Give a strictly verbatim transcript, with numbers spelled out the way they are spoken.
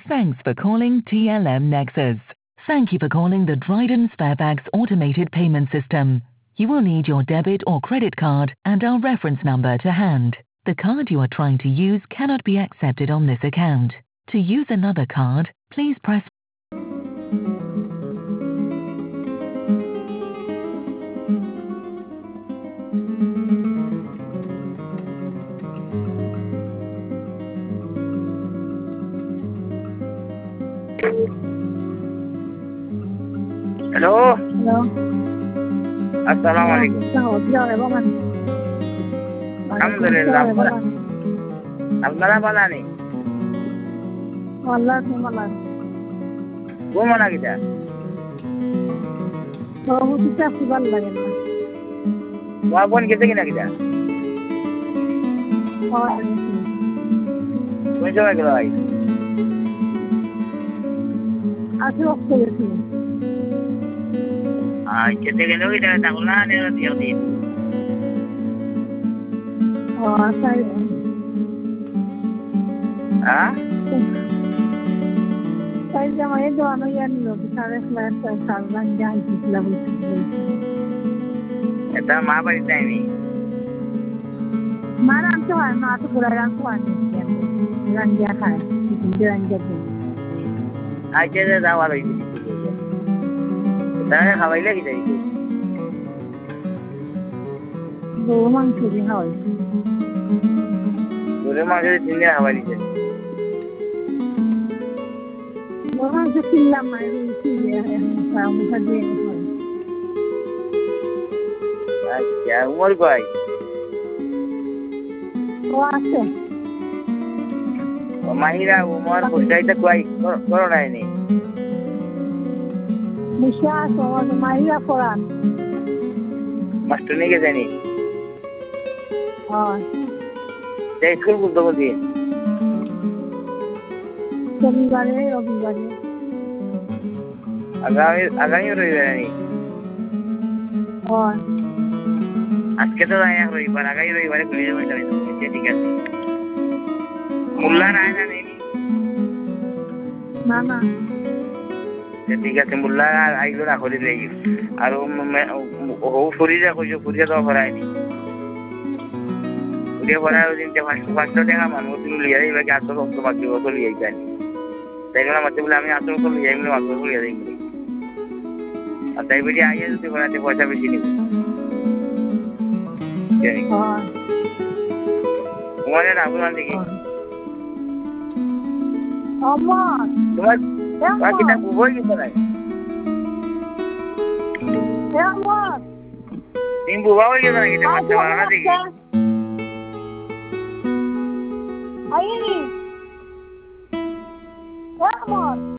Thanks for calling T L M Nexus. Thank you for calling the Dryden Sparebags automated payment system. You will need your debit or credit card and our reference number to hand. The card you are trying to use cannot be accepted on this account. To use another card, please press Hello. Hello. Assalamualaikum. Alhamdulillah. আপনারা ভালো নেই? والله والله. ঘুমো না কিটা? তো মুতি চাপি ভালো লাগে না। তোমার বোন গেছে কিনা কিটা? হয়। কোন সময় গেল ভাই? আজকে অফিসে গেছি। আই কেটে গেল কিটা তাহলে না নিয়ে দিও দিন। ও তাই। হ্যাঁ? তাই জামাই দোয়ানো জানি না সাড়ে ক্লাস সালমান যাই দিলা বলছি। এটা মা বাড়ি যায়নি। মা রান্না হয় না তো পুরা রান্না হয় না। রান্না খায়। রান্না খায়। আজকে যে যাওয়া লাগবে। তাহলে খাওয়াইলে কি যাই? গরু মাংস দিয়ে খাওয়াই। গরু মাংস দিয়ে খাওয়াই দিছে। গরু মাংস কিনলাম না দিয়ে মুখা দিয়ে খাওয়াই। আচ্ছা উমর কয়? ও আছে। ও মাহিরা উমর পরিচয়টা কই করো নাইনি? নিশা তোমার মাহিরা পড়ান। মাস্টার নিয়ে জানি। হ্যাঁ। এই স্কুল কোন তো দিন? শনিবারে রবিবারে। আগামী আগামী রবিবারে নি? হ্যাঁ। আজকে তো যাই না রবিবার আগামী রবিবারে খুলে যাবে যাবে ঠিক আছে। মুল্লা নাই না নেই? না না। ঠিক আছে মুল্লা আইলো রাখো দিলে আর ও ফুরিজা কইছো ফুরিজা তো ভরায়নি। ফুরিজা ভরায় দিন যে ফার্স্ট ফার্স্ট দেখা মানুষ তুমি লিয়ে যাবে কি আসল তোমার কি বল লিয়ে যাই তাই না মতে বলে আমি আসল তো লিয়ে যাই মাত্র লিয়ে যাই আর তাই বেটি আইয়া যদি ভরাতে পয়সা বেশি নিব হ্যাঁ তোমার না আপনার দেখি আমার তোমার বাকিটা বুবই কিছু নাই আমার তুমি বুবা হয়ে গেছে নাকি মারতে পারো না দেখি আইনি আমার